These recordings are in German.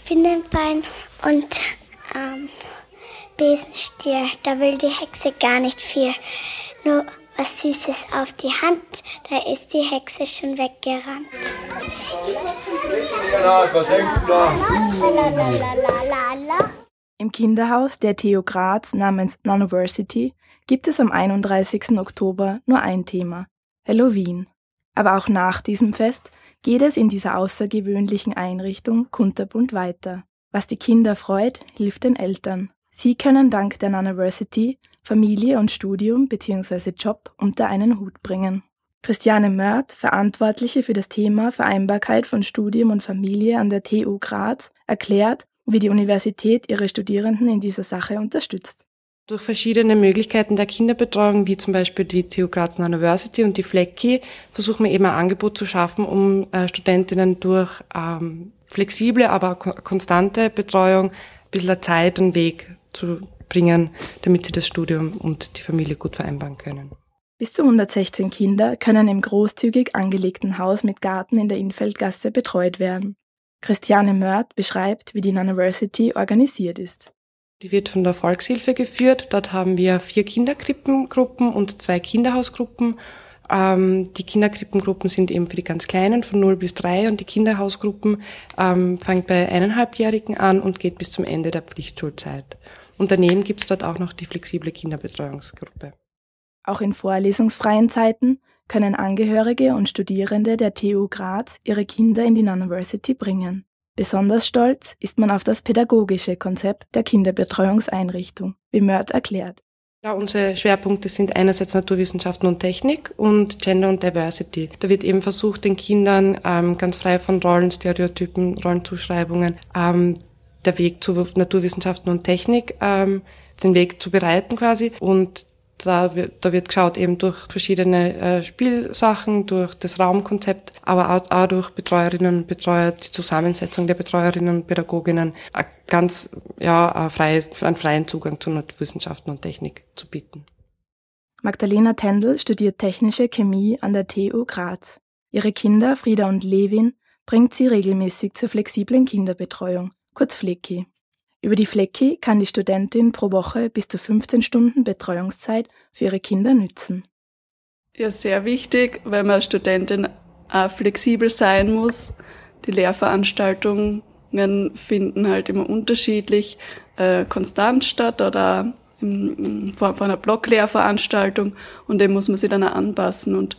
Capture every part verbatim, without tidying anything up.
Spinnenbein und ähm, Besenstiel. Da will die Hexe gar nicht viel. Nur was Süßes auf die Hand, da ist die Hexe schon weggerannt. Im Kinderhaus der T U Graz namens Nanoversity gibt es am einunddreißigsten Oktober nur ein Thema: Halloween. Aber auch nach diesem Fest geht es in dieser außergewöhnlichen Einrichtung kunterbunt weiter. Was die Kinder freut, hilft den Eltern. Sie können dank der Nanoversity Familie und Studium bzw. Job unter einen Hut bringen. Christiane Mörth, Verantwortliche für das Thema Vereinbarkeit von Studium und Familie an der T U Graz, erklärt, wie die Universität ihre Studierenden in dieser Sache unterstützt. Durch verschiedene Möglichkeiten der Kinderbetreuung, wie zum Beispiel die T U Graz Nanoversity und die Flecki, versuchen wir eben ein Angebot zu schaffen, um äh, Studentinnen durch ähm, flexible, aber ko- konstante Betreuung ein bisschen Zeit und Weg zu bringen, damit sie das Studium und die Familie gut vereinbaren können. Bis zu hundertsechzehn Kinder können im großzügig angelegten Haus mit Garten in der Innfeldgasse betreut werden. Christiane Mörth beschreibt, wie die Nanoversity organisiert ist. Die wird von der Volkshilfe geführt. Dort haben wir vier Kinderkrippengruppen und zwei Kinderhausgruppen. Ähm, die Kinderkrippengruppen sind eben für die ganz Kleinen von null bis drei und die Kinderhausgruppen ähm, fängt bei eineinhalbjährigen an und geht bis zum Ende der Pflichtschulzeit. Und daneben gibt es dort auch noch die flexible Kinderbetreuungsgruppe. Auch in vorlesungsfreien Zeiten können Angehörige und Studierende der T U Graz ihre Kinder in die Nanoversity bringen. Besonders stolz ist man auf das pädagogische Konzept der Kinderbetreuungseinrichtung, wie Mörth erklärt. Ja, unsere Schwerpunkte sind einerseits Naturwissenschaften und Technik und Gender und Diversity. Da wird eben versucht, den Kindern ähm, ganz frei von Rollen, Stereotypen, Rollenzuschreibungen, ähm, der Weg zu Naturwissenschaften und Technik, ähm, den Weg zu bereiten quasi. Und da wird, da wird geschaut eben durch verschiedene äh, Spielsachen, durch das Raumkonzept, aber auch, auch durch Betreuerinnen und Betreuer, die Zusammensetzung der Betreuerinnen und Pädagoginnen, äh, ganz ja, äh, frei, einen freien Zugang zu Naturwissenschaften und Technik zu bieten. Magdalena Tendl studiert technische Chemie an der T U Graz. Ihre Kinder Frieda und Levin bringt sie regelmäßig zur flexiblen Kinderbetreuung, kurz Flecki. Über die Flecki kann die Studentin pro Woche bis zu fünfzehn Stunden Betreuungszeit für ihre Kinder nützen. Ja, sehr wichtig, weil man als Studentin auch flexibel sein muss. Die Lehrveranstaltungen finden halt immer unterschiedlich äh, konstant statt oder in Form von einer Blocklehrveranstaltung und dem muss man sich dann auch anpassen. Und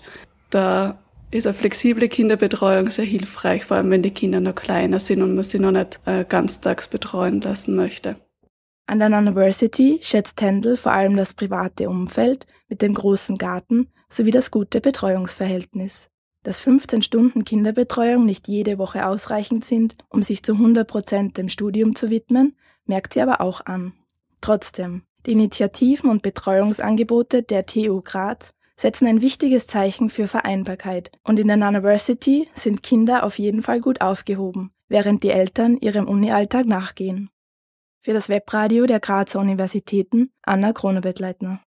da ist eine flexible Kinderbetreuung sehr hilfreich, vor allem wenn die Kinder noch kleiner sind und man sie noch nicht äh, ganztags betreuen lassen möchte. An der Nanoversity schätzt Tendl vor allem das private Umfeld mit dem großen Garten sowie das gute Betreuungsverhältnis. Dass fünfzehn Stunden Kinderbetreuung nicht jede Woche ausreichend sind, um sich zu hundert Prozent dem Studium zu widmen, merkt sie aber auch an. Trotzdem, die Initiativen und Betreuungsangebote der T U Graz setzen ein wichtiges Zeichen für Vereinbarkeit und in der Nanoversity sind Kinder auf jeden Fall gut aufgehoben, während die Eltern ihrem Uni-Alltag nachgehen. Für das Webradio der Grazer Universitäten Anna Kronebett-Leitner.